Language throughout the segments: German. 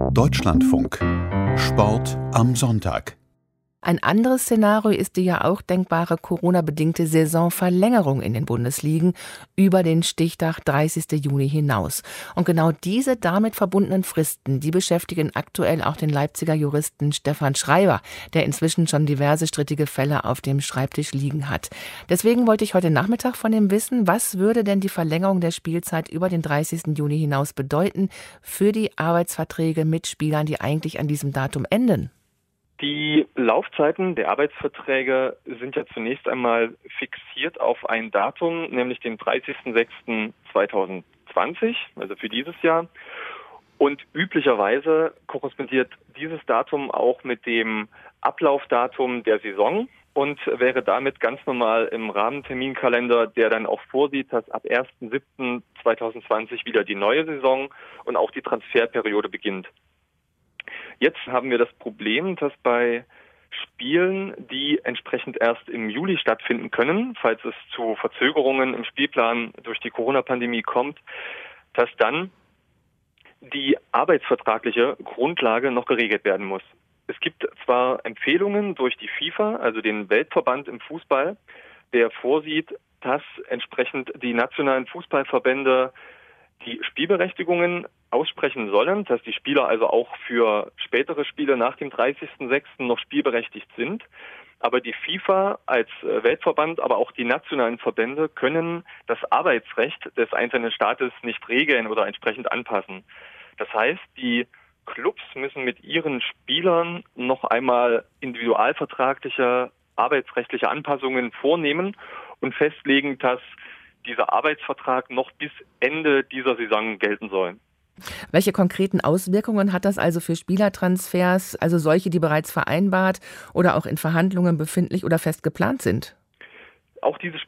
Deutschlandfunk. Sport am Sonntag. Ein anderes Szenario ist die ja auch denkbare Corona-bedingte Saisonverlängerung in den Bundesligen über den Stichtag 30. Juni hinaus. Und genau diese damit verbundenen Fristen, die beschäftigen aktuell auch den Leipziger Juristen Stefan Schreiber, der inzwischen schon diverse strittige Fälle auf dem Schreibtisch liegen hat. Deswegen wollte ich heute Nachmittag von ihm wissen, was würde denn die Verlängerung der Spielzeit über den 30. Juni hinaus bedeuten für die Arbeitsverträge mit Spielern, die eigentlich an diesem Datum enden? Die Laufzeiten der Arbeitsverträge sind ja zunächst einmal fixiert auf ein Datum, nämlich den 30.06.2020, also für dieses Jahr. Und üblicherweise korrespondiert dieses Datum auch mit dem Ablaufdatum der Saison und wäre damit ganz normal im Rahmenterminkalender, der dann auch vorsieht, dass ab 1.07.2020 wieder die neue Saison und auch die Transferperiode beginnt. Jetzt haben wir das Problem, dass bei Spielen, die entsprechend erst im Juli stattfinden können, falls es zu Verzögerungen im Spielplan durch die Corona-Pandemie kommt, dass dann die arbeitsvertragliche Grundlage noch geregelt werden muss. Es gibt zwar Empfehlungen durch die FIFA, also den Weltverband im Fußball, der vorsieht, dass entsprechend die nationalen Fußballverbände die Spielberechtigungen aussprechen sollen, dass die Spieler also auch für spätere Spiele nach dem 30.06. noch spielberechtigt sind. Aber die FIFA als Weltverband, aber auch die nationalen Verbände können das Arbeitsrecht des einzelnen Staates nicht regeln oder entsprechend anpassen. Das heißt, die Clubs müssen mit ihren Spielern noch einmal individualvertragliche, arbeitsrechtliche Anpassungen vornehmen und festlegen, dass dieser Arbeitsvertrag noch bis Ende dieser Saison gelten soll. Welche konkreten Auswirkungen hat das also für Spielertransfers, also solche, die bereits vereinbart oder auch in Verhandlungen befindlich oder fest geplant sind? Auch diese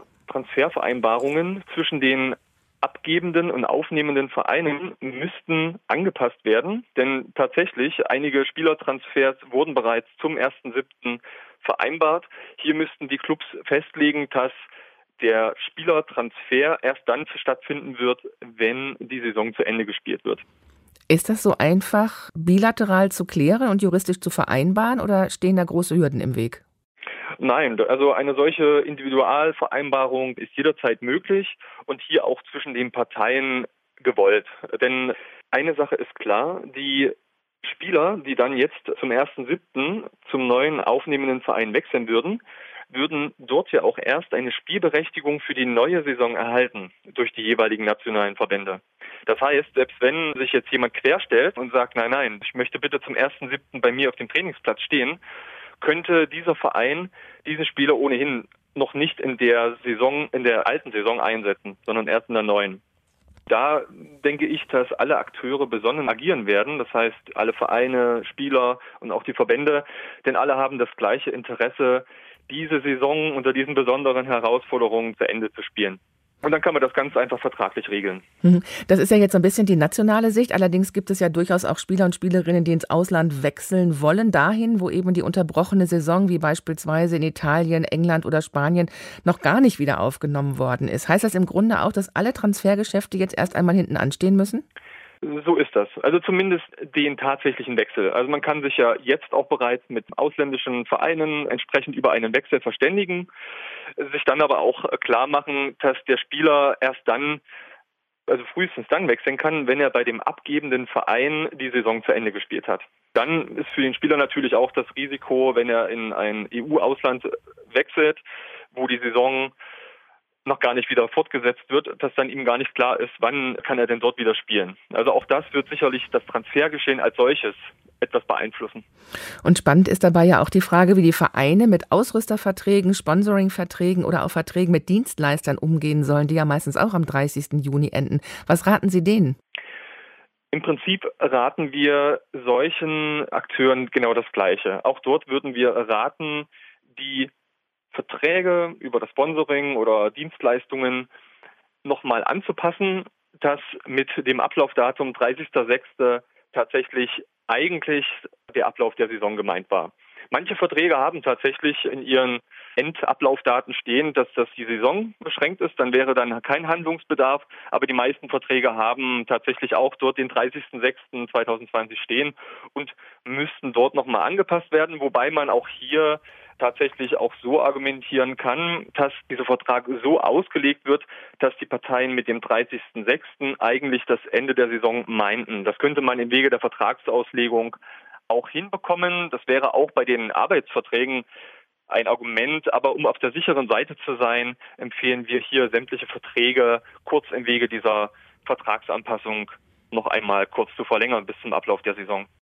Spielertransfervereinbarungen zwischen den abgebenden und aufnehmenden Vereinen müssten angepasst werden, denn tatsächlich einige Spielertransfers wurden bereits zum 1.07. vereinbart. Hier müssten die Clubs festlegen, dass der Spielertransfer erst dann stattfinden wird, wenn die Saison zu Ende gespielt wird. Ist das so einfach bilateral zu klären und juristisch zu vereinbaren oder stehen da große Hürden im Weg? Nein, also eine solche Individualvereinbarung ist jederzeit möglich und hier auch zwischen den Parteien gewollt. Denn eine Sache ist klar, die Spieler, die dann jetzt zum 1.07. zum neuen aufnehmenden Verein wechseln würden dort ja auch erst eine Spielberechtigung für die neue Saison erhalten durch die jeweiligen nationalen Verbände. Das heißt, selbst wenn sich jetzt jemand querstellt und sagt, nein, ich möchte bitte zum 1.07. bei mir auf dem Trainingsplatz stehen, könnte dieser Verein diesen Spieler ohnehin noch nicht in der alten Saison einsetzen, sondern erst in der neuen. Da denke ich, dass alle Akteure besonnen agieren werden, das heißt alle Vereine, Spieler und auch die Verbände, denn alle haben das gleiche Interesse, diese Saison unter diesen besonderen Herausforderungen zu Ende zu spielen. Und dann kann man das ganz einfach vertraglich regeln. Das ist ja jetzt so ein bisschen die nationale Sicht. Allerdings gibt es ja durchaus auch Spieler und Spielerinnen, die ins Ausland wechseln wollen, dahin, wo eben die unterbrochene Saison, wie beispielsweise in Italien, England oder Spanien, noch gar nicht wieder aufgenommen worden ist. Heißt das im Grunde auch, dass alle Transfergeschäfte jetzt erst einmal hinten anstehen müssen? So ist das. Also zumindest den tatsächlichen Wechsel. Also man kann sich ja jetzt auch bereits mit ausländischen Vereinen entsprechend über einen Wechsel verständigen, sich dann aber auch klar machen, dass der Spieler erst dann, also frühestens dann wechseln kann, wenn er bei dem abgebenden Verein die Saison zu Ende gespielt hat. Dann ist für den Spieler natürlich auch das Risiko, wenn er in ein EU-Ausland wechselt, wo die Saison noch gar nicht wieder fortgesetzt wird, dass dann ihm gar nicht klar ist, wann kann er denn dort wieder spielen. Also auch das wird sicherlich das Transfergeschehen als solches etwas beeinflussen. Und spannend ist dabei ja auch die Frage, wie die Vereine mit Ausrüsterverträgen, Sponsoringverträgen oder auch Verträgen mit Dienstleistern umgehen sollen, die ja meistens auch am 30. Juni enden. Was raten Sie denen? Im Prinzip raten wir solchen Akteuren genau das Gleiche. Auch dort würden wir raten, die Verträge über das Sponsoring oder Dienstleistungen nochmal anzupassen, dass mit dem Ablaufdatum 30.06. tatsächlich eigentlich der Ablauf der Saison gemeint war. Manche Verträge haben tatsächlich in ihren Endablaufdaten stehen, dass das die Saison beschränkt ist, dann wäre dann kein Handlungsbedarf, aber die meisten Verträge haben tatsächlich auch dort den 30.06.2020 stehen und müssten dort nochmal angepasst werden, wobei man auch hier tatsächlich auch so argumentieren kann, dass dieser Vertrag so ausgelegt wird, dass die Parteien mit dem 30.06. eigentlich das Ende der Saison meinten. Das könnte man im Wege der Vertragsauslegung auch hinbekommen. Das wäre auch bei den Arbeitsverträgen ein Argument, aber um auf der sicheren Seite zu sein, empfehlen wir hier sämtliche Verträge kurz im Wege dieser Vertragsanpassung noch einmal kurz zu verlängern bis zum Ablauf der Saison.